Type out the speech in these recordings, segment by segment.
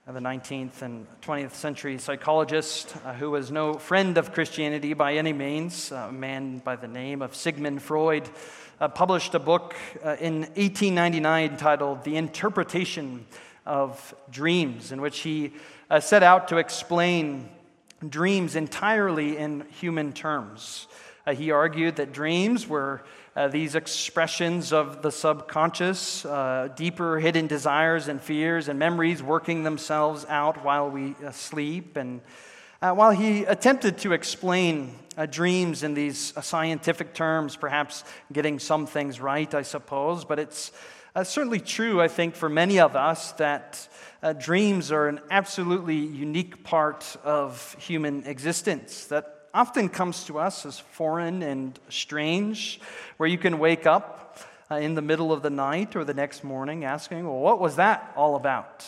the 19th and 20th century psychologist who was no friend of Christianity by any means, a man by the name of Sigmund Freud, published a book in 1899 titled The Interpretation of Dreams, in which he set out to explain dreams entirely in human terms. He argued that dreams were these expressions of the subconscious, deeper hidden desires and fears and memories working themselves out while we sleep. And while he attempted to explain dreams in these scientific terms, perhaps getting some things right, I suppose, but it's certainly true, I think, for many of us that dreams are an absolutely unique part of human existence that often comes to us as foreign and strange, where you can wake up in the middle of the night or the next morning asking, well, what was that all about?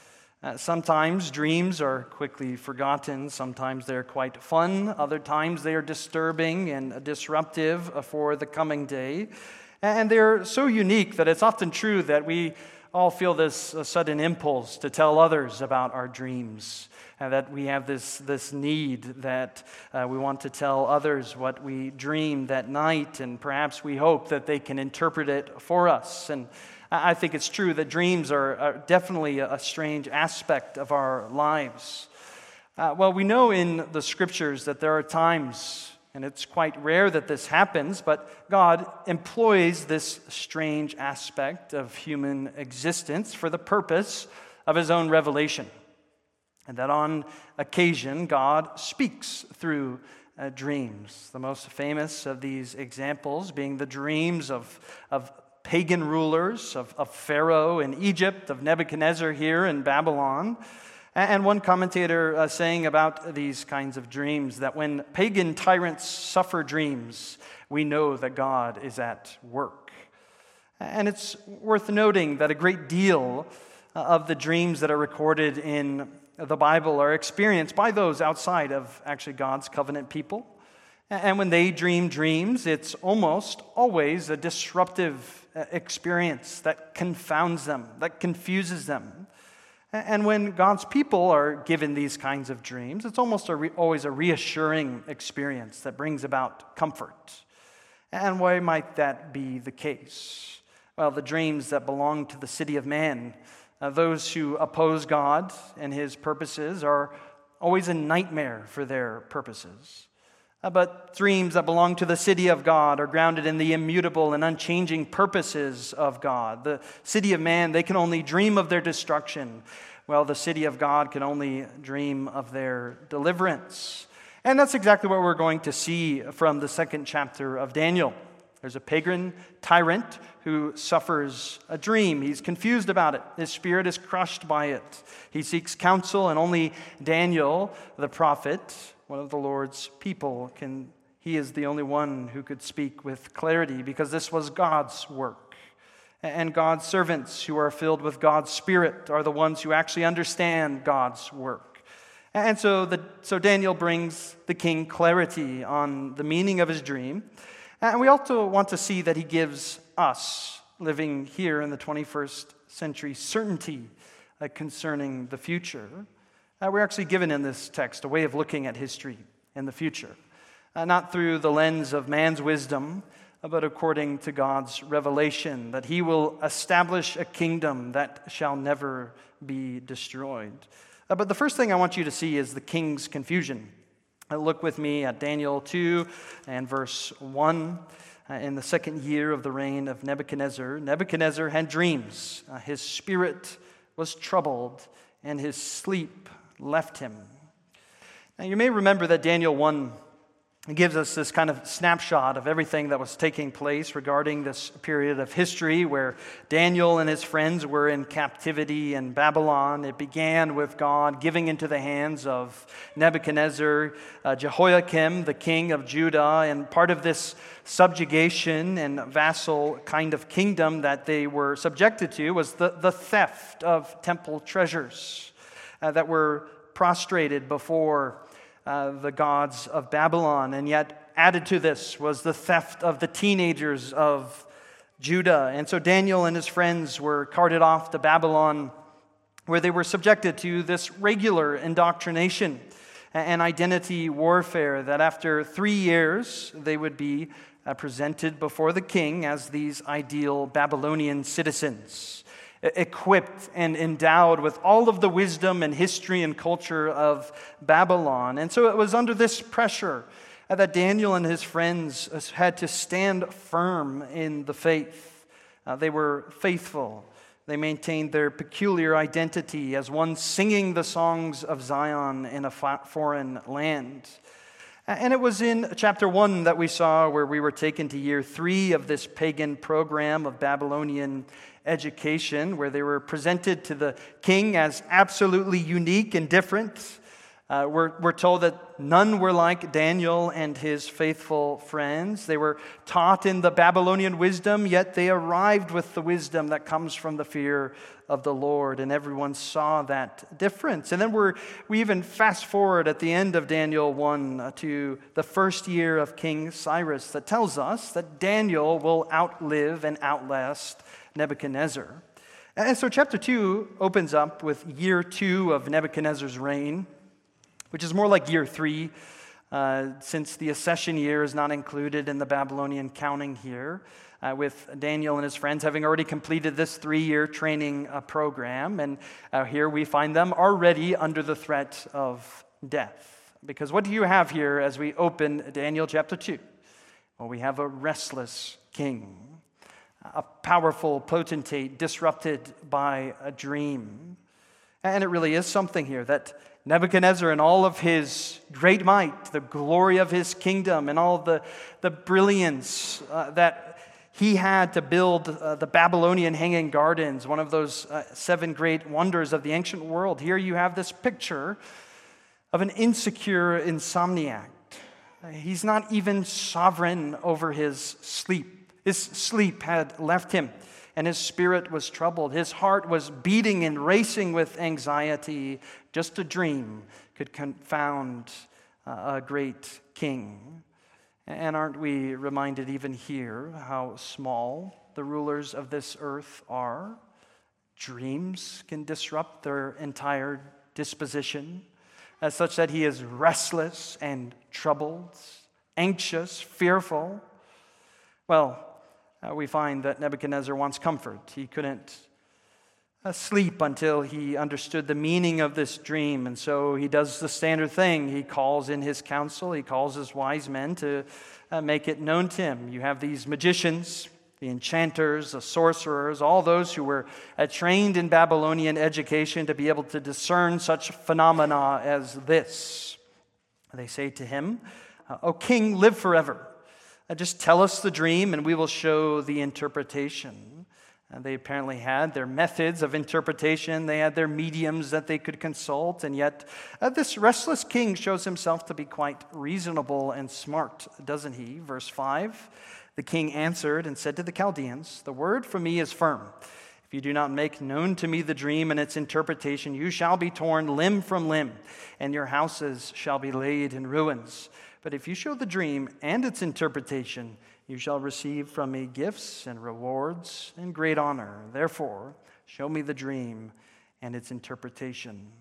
Sometimes dreams are quickly forgotten. Sometimes they're quite fun. Other times they are disturbing and disruptive for the coming day. And they're so unique that it's often true that we all feel this sudden impulse to tell others about our dreams, and that we have this need that we want to tell others what we dreamed that night, and perhaps we hope that they can interpret it for us. And I think it's true that dreams are definitely a strange aspect of our lives. Well, we know in the Scriptures that there are times, and it's quite rare that this happens, but God employs this strange aspect of human existence for the purpose of His own revelation. And that on occasion, God speaks through dreams. The most famous of these examples being the dreams of pagan rulers, of Pharaoh in Egypt, of Nebuchadnezzar here in Babylon. And one commentator saying about these kinds of dreams that when pagan tyrants suffer dreams, we know that God is at work. And it's worth noting that a great deal of the dreams that are recorded in the Bible are experienced by those outside of actually God's covenant people. And when they dream dreams, it's almost always a disruptive experience that confounds them, that confuses them. And when God's people are given these kinds of dreams, it's almost always a reassuring experience that brings about comfort. And why might that be the case? Well, the dreams that belong to the city of man, those who oppose God and His purposes, are always a nightmare for their purposes. But dreams that belong to the city of God are grounded in the immutable and unchanging purposes of God. The city of man, they can only dream of their destruction, while the city of God can only dream of their deliverance. And that's exactly what we're going to see from the second chapter of Daniel. There's a pagan tyrant who suffers a dream. He's confused about it. His spirit is crushed by it. He seeks counsel, and only Daniel, the prophet, one of the Lord's people, he is the only one who could speak with clarity, because this was God's work. And God's servants who are filled with God's Spirit are the ones who actually understand God's work. And so Daniel brings the king clarity on the meaning of his dream. And we also want to see that he gives us, living here in the 21st century, certainty concerning the future. We're actually given in this text a way of looking at history and the future, not through the lens of man's wisdom, but according to God's revelation, that He will establish a kingdom that shall never be destroyed. But the first thing I want you to see is the king's confusion. Look with me at Daniel 2 and verse 1. In the second year of the reign of Nebuchadnezzar, Nebuchadnezzar had dreams. His spirit was troubled, and his sleep left him. Now, you may remember that Daniel 1 gives us this kind of snapshot of everything that was taking place regarding this period of history where Daniel and his friends were in captivity in Babylon. It began with God giving into the hands of Nebuchadnezzar, Jehoiakim, the king of Judah, and part of this subjugation and vassal kind of kingdom that they were subjected to was the theft of temple treasures that were prostrated before the gods of Babylon. And yet added to this was the theft of the teenagers of Judah. And so Daniel and his friends were carted off to Babylon where they were subjected to this regular indoctrination and identity warfare, that after 3 years they would be presented before the king as these ideal Babylonian citizens, equipped and endowed with all of the wisdom and history and culture of Babylon. And so it was under this pressure that Daniel and his friends had to stand firm in the faith. They were faithful. They maintained their peculiar identity as one singing the songs of Zion in a foreign land. And it was in chapter 1 that we saw where we were taken to year 3 of this pagan program of Babylonian education, where they were presented to the king as absolutely unique and different. We're told that none were like Daniel and his faithful friends. They were taught in the Babylonian wisdom, yet they arrived with the wisdom that comes from the fear of the Lord, and everyone saw that difference. And then we even fast forward at the end of Daniel 1 to the first year of King Cyrus, that tells us that Daniel will outlive and outlast Nebuchadnezzar. And so chapter 2 opens up with year 2 of Nebuchadnezzar's reign, which is more like year 3, since the accession year is not included in the Babylonian counting here, with Daniel and his friends having already completed this 3-year training program. And here we find them already under the threat of death. Because what do you have here as we open Daniel chapter 2? Well, we have a restless king, a powerful potentate disrupted by a dream. And it really is something here that Nebuchadnezzar, in all of his great might, the glory of his kingdom, and all the brilliance that he had to build the Babylonian Hanging Gardens, one of those 7 great wonders of the ancient world. Here you have this picture of an insecure insomniac. He's not even sovereign over his sleep. His sleep had left him, and his spirit was troubled. His heart was beating and racing with anxiety. Just a dream could confound a great king. And aren't we reminded even here how small the rulers of this earth are? Dreams can disrupt their entire disposition, as such that he is restless and troubled, anxious, fearful. Well, we find that Nebuchadnezzar wants comfort. He couldn't sleep until he understood the meaning of this dream. And so he does the standard thing. He calls in his council. He calls his wise men to make it known to him. You have these magicians, the enchanters, the sorcerers, all those who were trained in Babylonian education to be able to discern such phenomena as this. They say to him, "O king, live forever. Just tell us the dream and we will show the interpretation." And they apparently had their methods of interpretation. They had their mediums that they could consult. And yet this restless king shows himself to be quite reasonable and smart, doesn't he? Verse 5, the king answered and said to the Chaldeans, "The word from me is firm. If you do not make known to me the dream and its interpretation, you shall be torn limb from limb, and your houses shall be laid in ruins. But if you show the dream and its interpretation, you shall receive from me gifts and rewards and great honor. Therefore, show me the dream and its interpretation."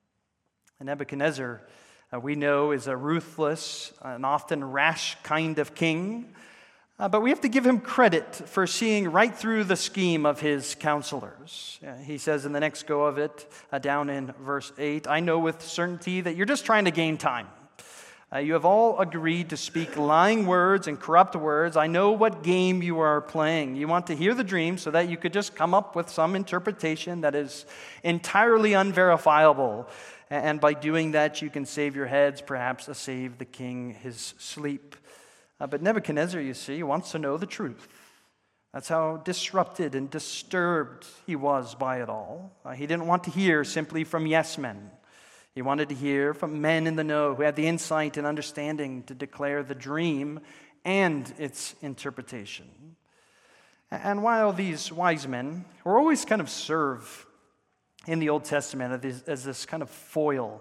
And Nebuchadnezzar, we know, is a ruthless and often rash kind of king. But we have to give him credit for seeing right through the scheme of his counselors. He says in the next go of it, down in verse 8, "I know with certainty that you're just trying to gain time. You have all agreed to speak lying words and corrupt words. I know what game you are playing. You want to hear the dream so that you could just come up with some interpretation that is entirely unverifiable. And by doing that, you can save your heads, perhaps save the king his sleep." But Nebuchadnezzar, you see, wants to know the truth. That's how disrupted and disturbed he was by it all. He didn't want to hear simply from yes men. He wanted to hear from men in the know who had the insight and understanding to declare the dream and its interpretation. And while these wise men were always kind of served in the Old Testament as this kind of foil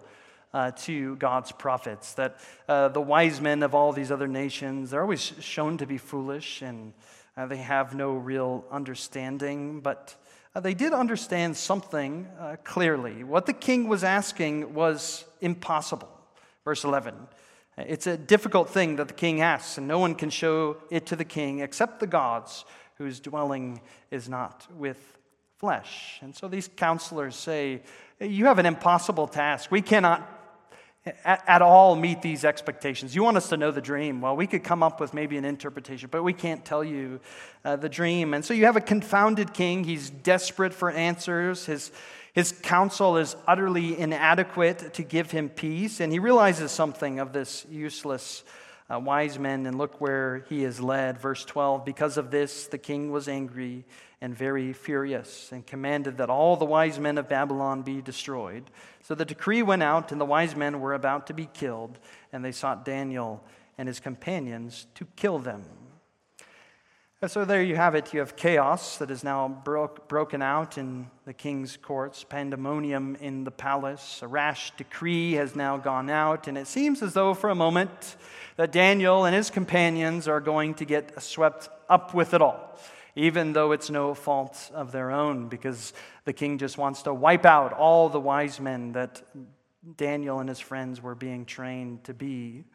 to God's prophets, that the wise men of all these other nations, they're always shown to be foolish and they have no real understanding. But they did understand something clearly. What the king was asking was impossible. Verse 11. It's a difficult thing that the king asks, and no one can show it to the king except the gods, whose dwelling is not with flesh. And so these counselors say, you have an impossible task. We cannot at all meet these expectations. You want us to know the dream. Well, we could come up with maybe an interpretation, but we can't tell you the dream. And so you have a confounded king. He's desperate for answers. His counsel is utterly inadequate to give him peace. And he realizes something of this useless wise men. And look where he is led. Verse 12, because of this, the king was angry and very furious, and commanded that all the wise men of Babylon be destroyed. So the decree went out, and the wise men were about to be killed, and they sought Daniel and his companions to kill them. And so there you have it. You have chaos that is now broken out in the king's courts, pandemonium in the palace. A rash decree has now gone out, and it seems as though for a moment that Daniel and his companions are going to get swept up with it all, even though it's no fault of their own, because the king just wants to wipe out all the wise men that Daniel and his friends were being trained to be.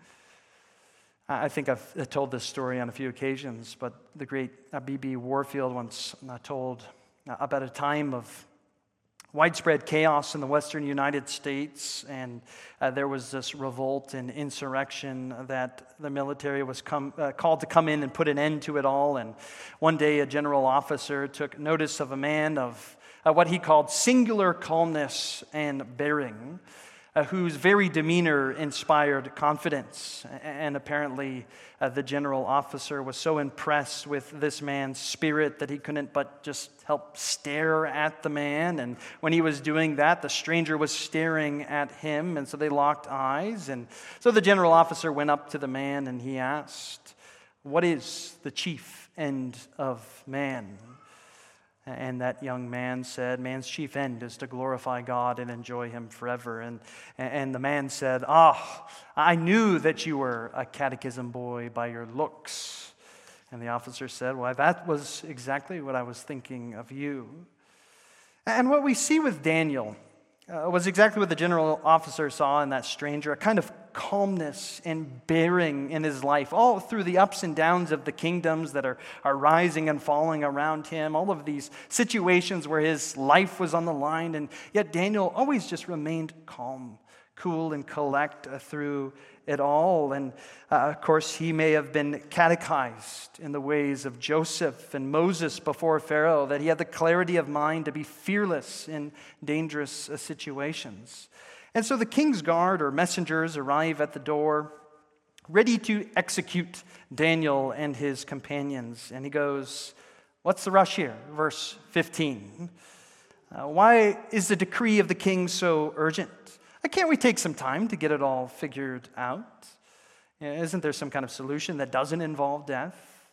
I think I've told this story on a few occasions, but the great B.B. Warfield once told about a time of widespread chaos in the western United States, and there was this revolt and insurrection that the military was called to come in and put an end to it all. And one day a general officer took notice of a man of what he called singular calmness and bearing, whose very demeanor inspired confidence. And apparently the general officer was so impressed with this man's spirit that he couldn't but just help stare at the man. And when he was doing that, the stranger was staring at him, and so they locked eyes. And so the general officer went up to the man and he asked, "What is the chief end of man?" And that young man said, "Man's chief end is to glorify God and enjoy Him forever." And the man said, I knew that you were a catechism boy by your looks." And the officer said, "Well, that was exactly what I was thinking of you." And what we see with Daniel was exactly what the general officer saw in that stranger, a kind of calmness and bearing in his life, all through the ups and downs of the kingdoms that are rising and falling around him, all of these situations where his life was on the line, and yet Daniel always just remained calm, cool, and collect through it all. And of course, he may have been catechized in the ways of Joseph and Moses before Pharaoh, that he had the clarity of mind to be fearless in dangerous situations. And so the king's guard or messengers arrive at the door, ready to execute Daniel and his companions. And he goes, "What's the rush here?" Verse 15. "Why is the decree of the king so urgent? Can't we take some time to get it all figured out? Isn't there some kind of solution that doesn't involve death?"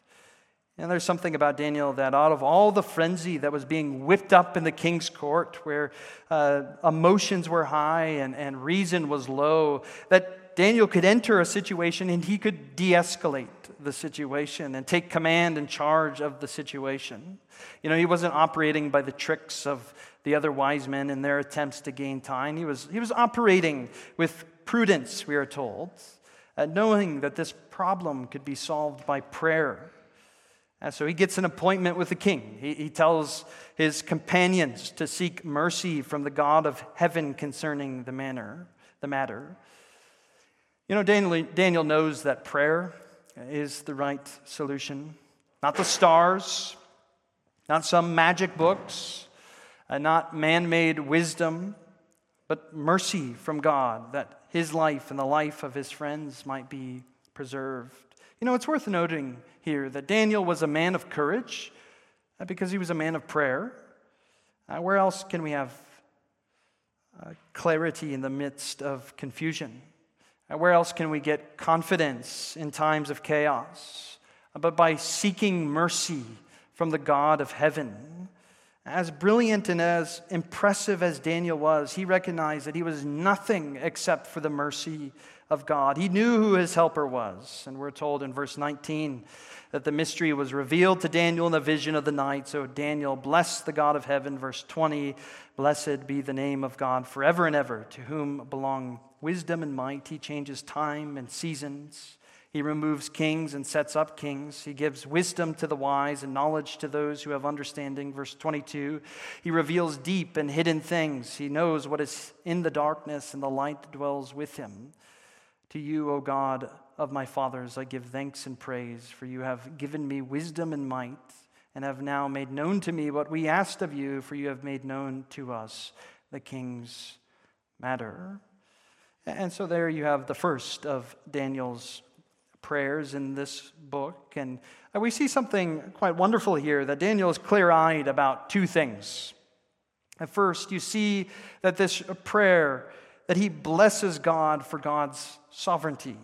And there's something about Daniel that out of all the frenzy that was being whipped up in the king's court, where emotions were high and reason was low, that Daniel could enter a situation and he could de-escalate the situation and take command and charge of the situation. You know, he wasn't operating by the tricks of the other wise men in their attempts to gain time. He was operating with prudence, we are told, knowing that this problem could be solved by prayer. And so he gets an appointment with the king. He tells his companions to seek mercy from the God of heaven concerning the matter. You know, Daniel knows that prayer is the right solution. Not the stars, not some magic books, not man-made wisdom, but mercy from God, that his life and the life of his friends might be preserved. You know, it's worth noting here that Daniel was a man of courage because he was a man of prayer. Where else can we have clarity in the midst of confusion? Where else can we get confidence in times of chaos? But by seeking mercy from the God of heaven. As brilliant and as impressive as Daniel was, he recognized that he was nothing except for the mercy of God. He knew who his helper was. And we're told in verse 19 that the mystery was revealed to Daniel in the vision of the night. So Daniel blessed the God of heaven. Verse 20, blessed be the name of God forever and ever, to whom belong wisdom and might. He changes time and seasons. He removes kings and sets up kings. He gives wisdom to the wise and knowledge to those who have understanding. Verse 22, he reveals deep and hidden things. He knows what is in the darkness, and the light dwells with him. To you, O God of my fathers, I give thanks and praise, for you have given me wisdom and might, and have now made known to me what we asked of you, for you have made known to us the king's matter. And so there you have the first of Daniel's prayers in this book. And we see something quite wonderful here, that Daniel is clear-eyed about two things. At first, you see that this prayer, that he blesses God for God's sovereignty.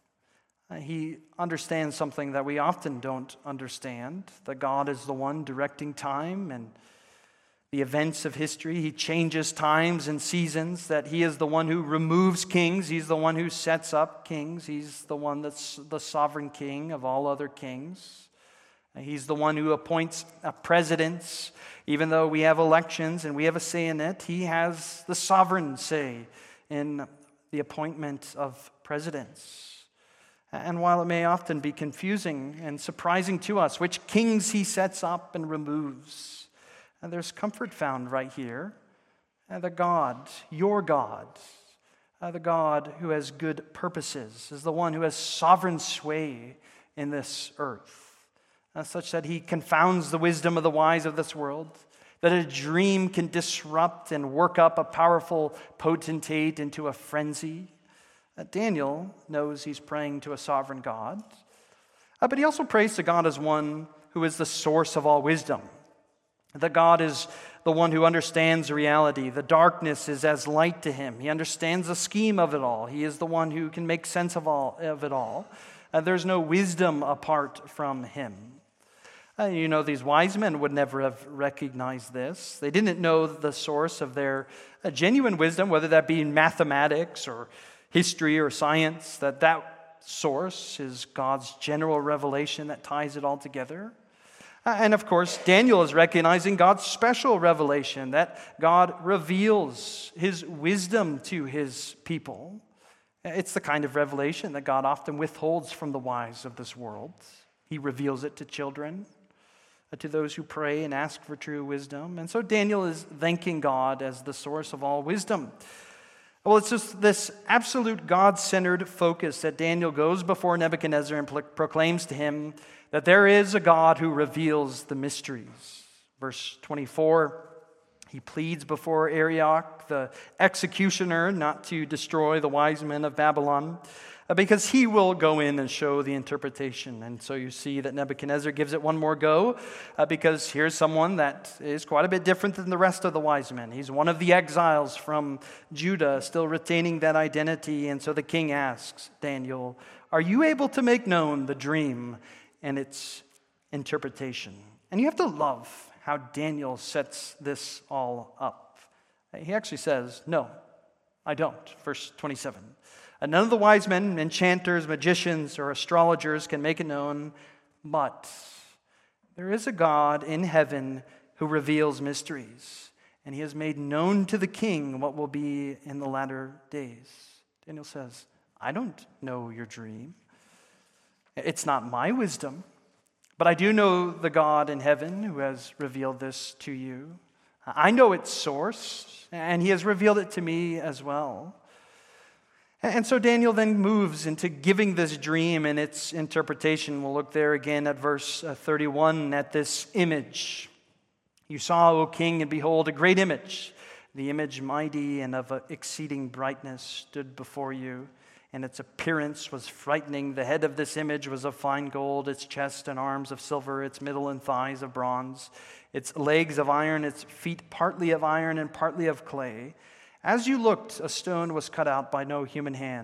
He understands something that we often don't understand, that God is the one directing time and the events of history. He changes times and seasons, that he is the one who removes kings. He's the one who sets up kings. He's the one that's the sovereign king of all other kings. He's the one who appoints presidents. Even though we have elections and we have a say in it, he has the sovereign say in the appointment of presidents. And while it may often be confusing and surprising to us which kings he sets up and removes, and there's comfort found right here. The God, your God, the God who has good purposes, is the one who has sovereign sway in this earth, such that he confounds the wisdom of the wise of this world, that a dream can disrupt and work up a powerful potentate into a frenzy. Daniel knows he's praying to a sovereign God, but he also prays to God as one who is the source of all wisdom. That God is the one who understands reality. The darkness is as light to him. He understands the scheme of it all. He is the one who can make sense of it all. There's no wisdom apart from him. These wise men would never have recognized this. They didn't know the source of their genuine wisdom, whether that be in mathematics or history or science, that source is God's general revelation that ties it all together. And of course, Daniel is recognizing God's special revelation, that God reveals his wisdom to his people. It's the kind of revelation that God often withholds from the wise of this world. He reveals it to children, to those who pray and ask for true wisdom. And so Daniel is thanking God as the source of all wisdom. Well, it's just this absolute God-centered focus that Daniel goes before Nebuchadnezzar and proclaims to him that there is a God who reveals the mysteries. Verse 24, he pleads before Arioch, the executioner, not to destroy the wise men of Babylon, because he will go in and show the interpretation. And so you see that Nebuchadnezzar gives it one more go, because here's someone that is quite a bit different than the rest of the wise men. He's one of the exiles from Judah, still retaining that identity. And so the king asks Daniel, are you able to make known the dream and its interpretation? And you have to love how Daniel sets this all up. He actually says, no, I don't. Verse 27. None of the wise men, enchanters, magicians, or astrologers can make it known, but there is a God in heaven who reveals mysteries, and he has made known to the king what will be in the latter days. Daniel says, I don't know your dream. It's not my wisdom, but I do know the God in heaven who has revealed this to you. I know its source, and he has revealed it to me as well. And so Daniel then moves into giving this dream and its interpretation. We'll look there again at verse 31 at this image. You saw, O king, and behold, a great image. The image mighty and of exceeding brightness stood before you, and its appearance was frightening. The head of this image was of fine gold, its chest and arms of silver, its middle and thighs of bronze, its legs of iron, its feet partly of iron and partly of clay. As you looked, a stone was cut out by no human hand,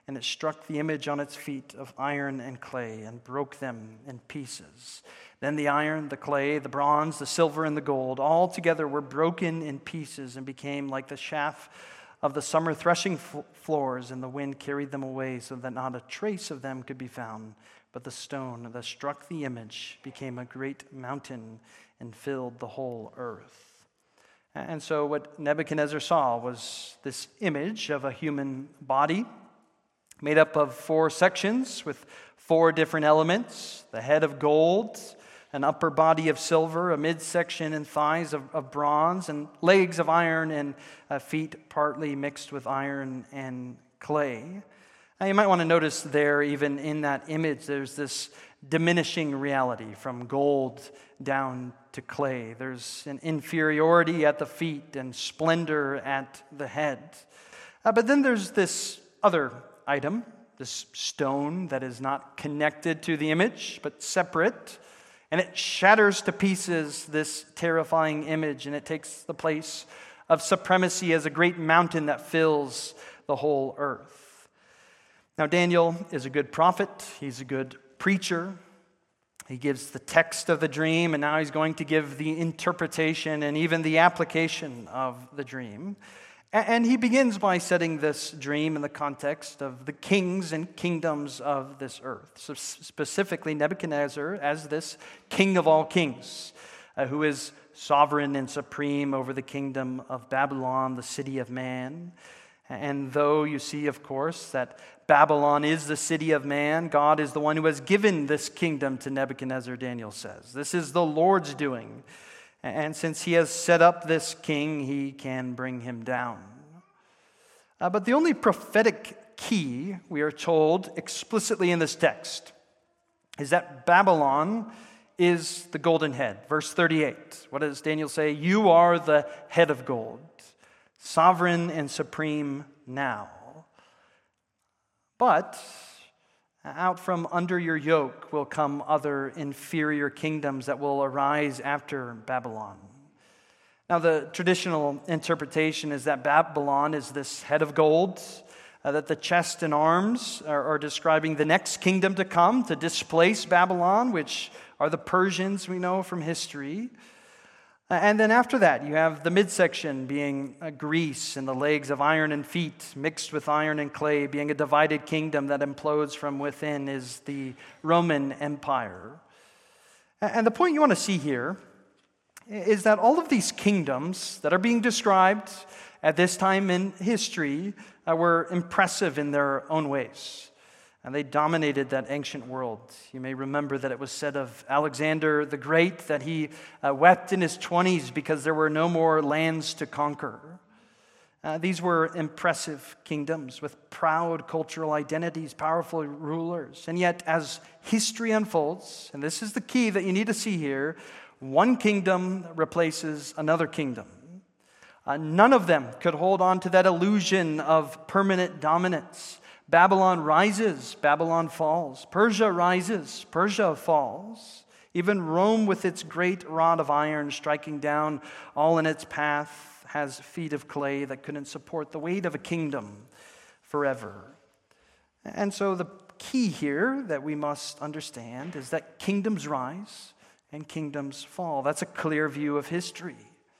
and it struck the image on its feet of iron and clay and broke them in pieces. Then the iron, the clay, the bronze, the silver, and the gold all together were broken in pieces and became like the chaff of the summer threshing floors, and the wind carried them away so that not a trace of them could be found. But the stone that struck the image became a great mountain and filled the whole earth. And so what Nebuchadnezzar saw was this image of a human body made up of 4 sections with 4 different elements: the head of gold, an upper body of silver, a midsection and thighs of bronze, and legs of iron, and feet partly mixed with iron and clay. Now, you might want to notice there, even in that image, there's this diminishing reality from gold down to clay. There's an inferiority at the feet and splendor at the head. But then there's this other item, this stone that is not connected to the image, but separate, and it shatters to pieces this terrifying image, and it takes the place of supremacy as a great mountain that fills the whole earth. Now, Daniel is a good prophet. He's a good preacher. He gives the text of the dream, and now he's going to give the interpretation and even the application of the dream. And he begins by setting this dream in the context of the kings and kingdoms of this earth. So specifically, Nebuchadnezzar as this king of all kings, who is sovereign and supreme over the kingdom of Babylon, the city of man. And though you see, of course, that Babylon is the city of man, God is the one who has given this kingdom to Nebuchadnezzar, Daniel says. This is the Lord's doing. And since he has set up this king, he can bring him down. But the only prophetic key, we are told explicitly in this text, is that Babylon is the golden head. Verse 38, what does Daniel say? You are the head of gold, sovereign and supreme now. But out from under your yoke will come other inferior kingdoms that will arise after Babylon. Now, the traditional interpretation is that Babylon is this head of gold, that the chest and arms are describing the next kingdom to come to displace Babylon, which are the Persians we know from history. And then after that, you have the midsection being Greece, and the legs of iron and feet mixed with iron and clay, being a divided kingdom that implodes from within, is the Roman Empire. And the point you want to see here is that all of these kingdoms that are being described at this time in history were impressive in their own ways. And they dominated that ancient world. You may remember that it was said of Alexander the Great that he wept in his 20s because there were no more lands to conquer. These were impressive kingdoms with proud cultural identities, powerful rulers. And yet, as history unfolds, and this is the key that you need to see here, one kingdom replaces another kingdom. None of them could hold on to that illusion of permanent dominance. Babylon rises, Babylon falls. Persia rises, Persia falls. Even Rome, with its great rod of iron striking down all in its path, has feet of clay that couldn't support the weight of a kingdom forever. And so the key here that we must understand is that kingdoms rise and kingdoms fall. That's a clear view of history.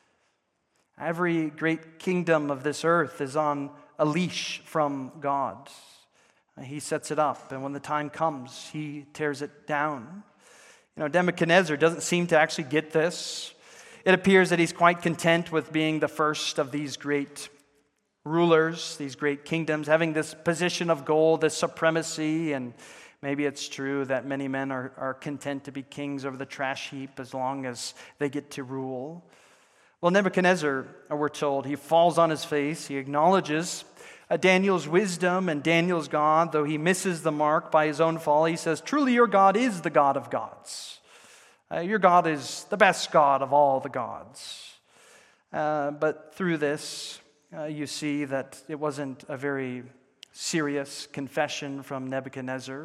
Every great kingdom of this earth is on a leash from God. He sets it up, and when the time comes, he tears it down. Nebuchadnezzar doesn't seem to actually get this. It appears that he's quite content with being the first of these great rulers, these great kingdoms, having this position of gold, this supremacy, and maybe it's true that many men are content to be kings over the trash heap as long as they get to rule. Well, Nebuchadnezzar, we're told, he falls on his face, he acknowledges Daniel's wisdom and Daniel's God, though he misses the mark by his own fall. He says, truly your God is the God of gods. Your God is the best God of all the gods. But through this, you see that it wasn't a very serious confession from Nebuchadnezzar.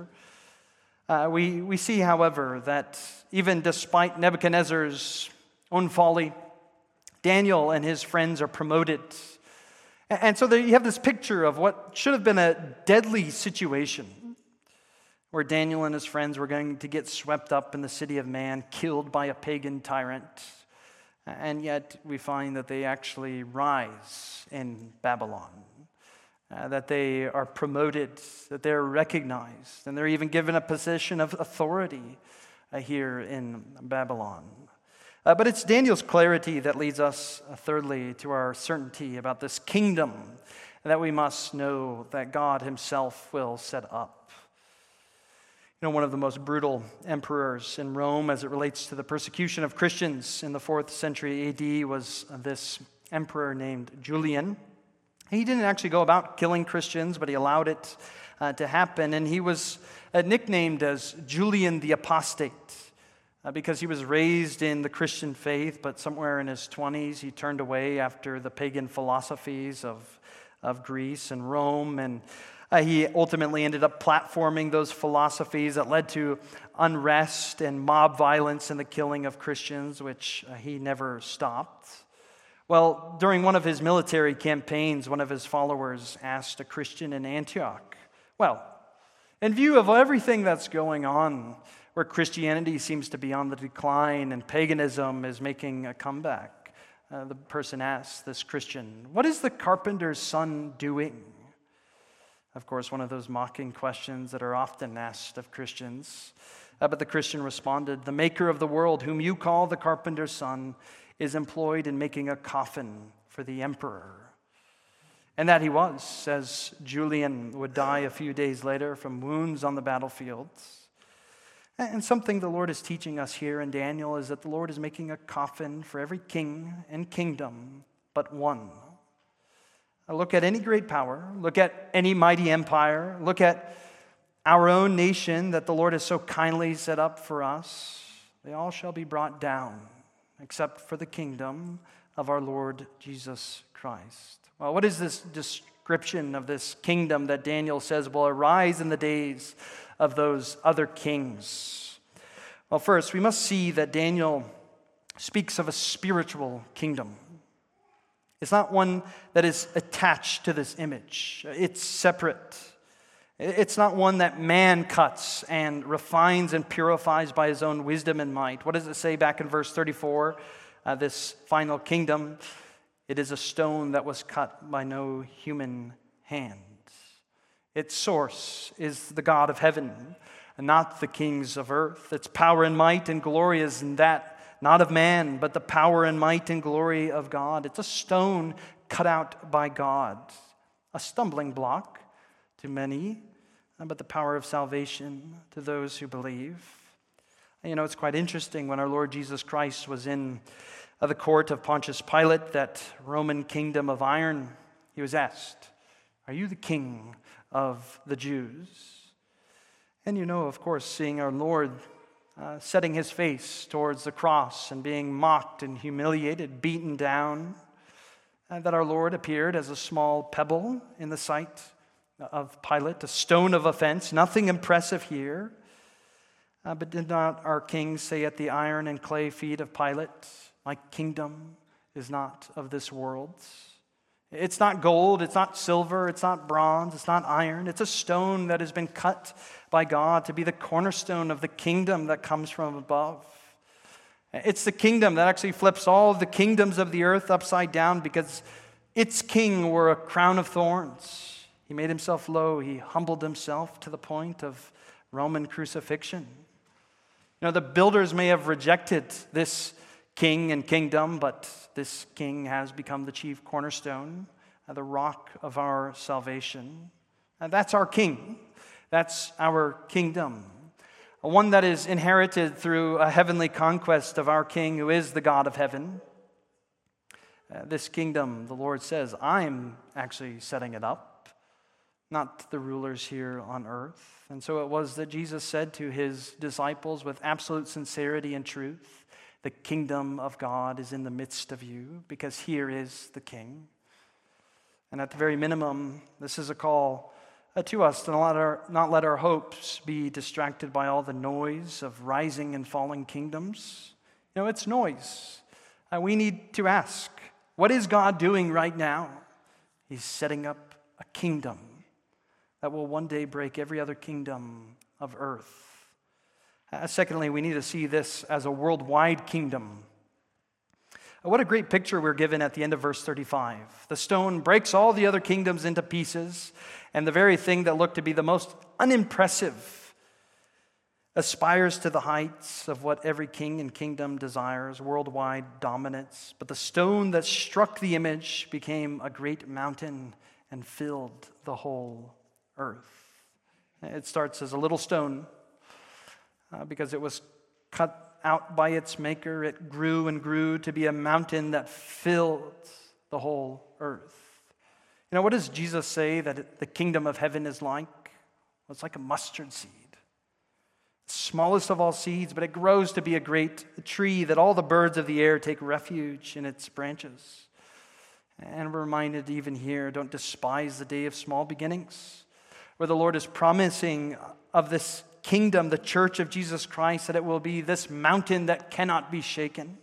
We see, however, that even despite Nebuchadnezzar's own folly, Daniel and his friends are promoted. And so there you have this picture of what should have been a deadly situation where Daniel and his friends were going to get swept up in the city of man, killed by a pagan tyrant. And yet we find that they actually rise in Babylon, that they are promoted, that they're recognized, and they're even given a position of authority here in Babylon. But it's Daniel's clarity that leads us, thirdly, to our certainty about this kingdom that we must know that God himself will set up. You know, one of the most brutal emperors in Rome as it relates to the persecution of Christians in the 4th century AD was this emperor named Julian. He didn't actually go about killing Christians, but he allowed it to happen. And he was nicknamed as Julian the Apostate because he was raised in the Christian faith, but somewhere in his 20s he turned away after the pagan philosophies of Greece and Rome. And he ultimately ended up platforming those philosophies that led to unrest and mob violence and the killing of Christians, which he never stopped. Well, during one of his military campaigns, one of his followers asked a Christian in Antioch, well, in view of everything that's going on, where Christianity seems to be on the decline and paganism is making a comeback, the person asked this Christian, what is the carpenter's son doing? Of course, one of those mocking questions that are often asked of Christians. But the Christian responded, the maker of the world, whom you call the carpenter's son, is employed in making a coffin for the emperor. And that he was, as Julian would die a few days later from wounds on the battlefield. And something the Lord is teaching us here in Daniel is that the Lord is making a coffin for every king and kingdom but one. Look at any great power, look at any mighty empire, look at our own nation that the Lord has so kindly set up for us. They all shall be brought down, except for the kingdom of our Lord Jesus Christ. Well, what is this description of this kingdom that Daniel says will arise in the days of those other kings? Well, first, we must see that Daniel speaks of a spiritual kingdom. It's not one that is attached to this image. It's separate. It's not one that man cuts and refines and purifies by his own wisdom and might. What does it say back in verse 34? This final kingdom, it is a stone that was cut by no human hand. Its source is the God of heaven, and not the kings of earth. Its power and might and glory is in that, not of man, but the power and might and glory of God. It's a stone cut out by God, a stumbling block to many, but the power of salvation to those who believe. You know, it's quite interesting when our Lord Jesus Christ was in the court of Pontius Pilate, that Roman kingdom of iron, he was asked, "Are you the king of the Jews?" And you know, of course, seeing our Lord setting his face towards the cross and being mocked and humiliated, beaten down, that our Lord appeared as a small pebble in the sight of Pilate, a stone of offense, nothing impressive here. But did not our King say at the iron and clay feet of Pilate, "My kingdom is not of this world"? It's not gold, it's not silver, it's not bronze, it's not iron. It's a stone that has been cut by God to be the cornerstone of the kingdom that comes from above. It's the kingdom that actually flips all the kingdoms of the earth upside down because its king wore a crown of thorns. He made himself low. He humbled himself to the point of Roman crucifixion. You know, the builders may have rejected this king and kingdom, but this king has become the chief cornerstone, the rock of our salvation. And that's our king. That's our kingdom. One that is inherited through a heavenly conquest of our King, who is the God of heaven. This kingdom, the Lord says, I'm actually setting it up, not the rulers here on earth. And so it was that Jesus said to his disciples with absolute sincerity and truth, "The kingdom of God is in the midst of you, because here is the King." And at the very minimum, this is a call to us to not let our hopes be distracted by all the noise of rising and falling kingdoms. You know, it's noise. We need to ask, what is God doing right now? He's setting up a kingdom that will one day break every other kingdom of earth. Secondly, we need to see this as a worldwide kingdom. What a great picture we're given at the end of verse 35. The stone breaks all the other kingdoms into pieces, and the very thing that looked to be the most unimpressive aspires to the heights of what every king and kingdom desires, worldwide dominance. But the stone that struck the image became a great mountain and filled the whole earth. It starts as a little stone because it was cut out by its maker. It grew and grew to be a mountain that filled the whole earth. You know, what does Jesus say that the kingdom of heaven is like? Well, it's like a mustard seed. Smallest of all seeds, but it grows to be a great tree that all the birds of the air take refuge in its branches. And we're reminded even here, don't despise the day of small beginnings, where the Lord is promising of this kingdom, the church of Jesus Christ, that it will be this mountain that cannot be shaken.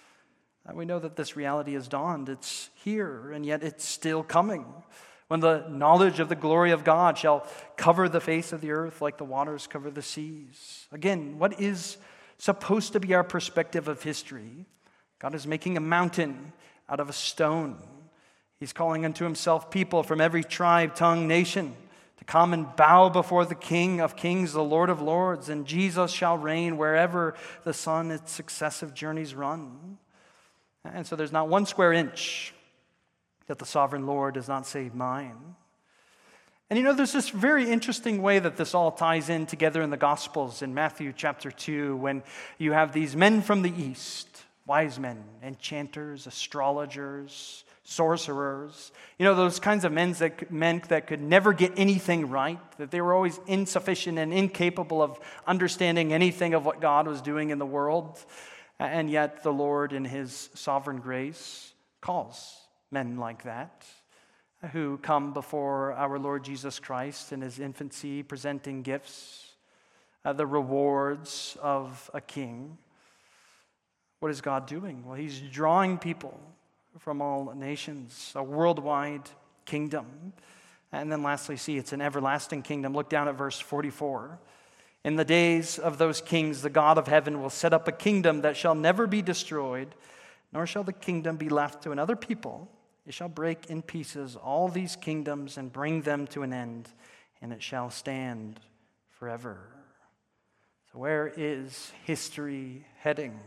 We know that this reality has dawned. It's here, and yet it's still coming. When the knowledge of the glory of God shall cover the face of the earth like the waters cover the seas. Again, what is supposed to be our perspective of history? God is making a mountain out of a stone. He's calling unto himself people from every tribe, tongue, nation to come and bow before the King of kings, the Lord of lords, and Jesus shall reign wherever the sun its successive journeys run. And so there's not one square inch that the sovereign Lord does not save mine. And you know, there's this very interesting way that this all ties in together in the Gospels in Matthew chapter 2, when you have these men from the east, wise men, enchanters, astrologers, sorcerers, you know, those kinds of men that could never get anything right, that they were always insufficient and incapable of understanding anything of what God was doing in the world. And yet the Lord, in his sovereign grace, calls men like that, who come before our Lord Jesus Christ in his infancy, presenting gifts, the rewards of a king. What is God doing? Well, he's drawing people from all nations, a worldwide kingdom. And then lastly, see, it's an everlasting kingdom. Look down at verse 44. In the days of those kings, the God of heaven will set up a kingdom that shall never be destroyed, nor shall the kingdom be left to another people. It shall break in pieces all these kingdoms and bring them to an end, and it shall stand forever. So where is history heading?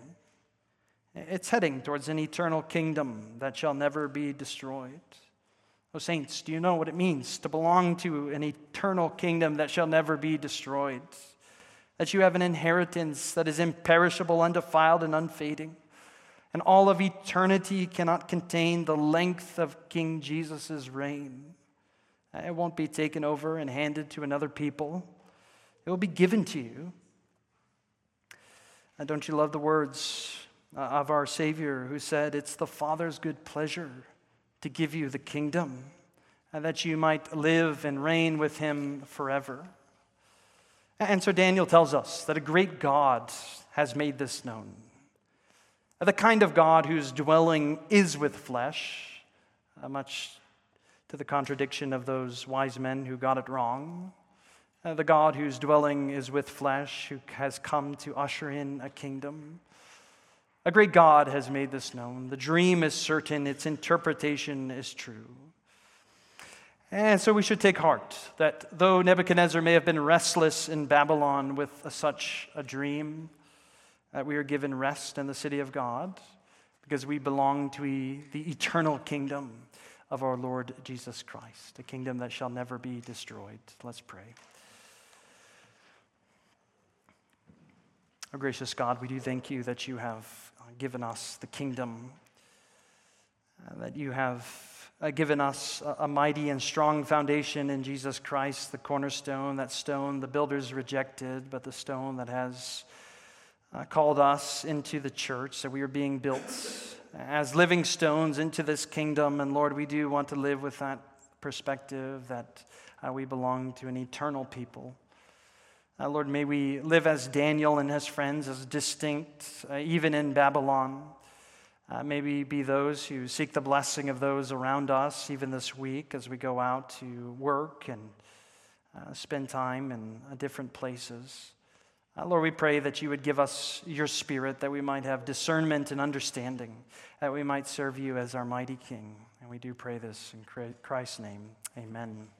It's heading towards an eternal kingdom that shall never be destroyed. Oh, saints, do you know what it means to belong to an eternal kingdom that shall never be destroyed? That you have an inheritance that is imperishable, undefiled, and unfading. And all of eternity cannot contain the length of King Jesus' reign. It won't be taken over and handed to another people. It will be given to you. And don't you love the words of our Savior, who said, it's the Father's good pleasure to give you the kingdom, and that you might live and reign with him forever. And so Daniel tells us that a great God has made this known. The kind of God whose dwelling is with flesh, much to the contradiction of those wise men who got it wrong. The God whose dwelling is with flesh, who has come to usher in a kingdom. A great God has made this known. The dream is certain, its interpretation is true. And so we should take heart that though Nebuchadnezzar may have been restless in Babylon with such a dream, that we are given rest in the city of God because we belong to the eternal kingdom of our Lord Jesus Christ, a kingdom that shall never be destroyed. Let's pray. Oh, gracious God, we do thank you that you have given us the kingdom, that you have given us a mighty and strong foundation in Jesus Christ, the cornerstone, that stone the builders rejected, but the stone that has called us into the church, that we are being built as living stones into this kingdom. And Lord, we do want to live with that perspective that we belong to an eternal people. Lord, may we live as Daniel and his friends, as distinct, even in Babylon, Maybe be those who seek the blessing of those around us, even this week as we go out to work and spend time in different places. Lord, we pray that you would give us your Spirit, that we might have discernment and understanding, that we might serve you as our mighty King. And we do pray this in Christ's name. Amen.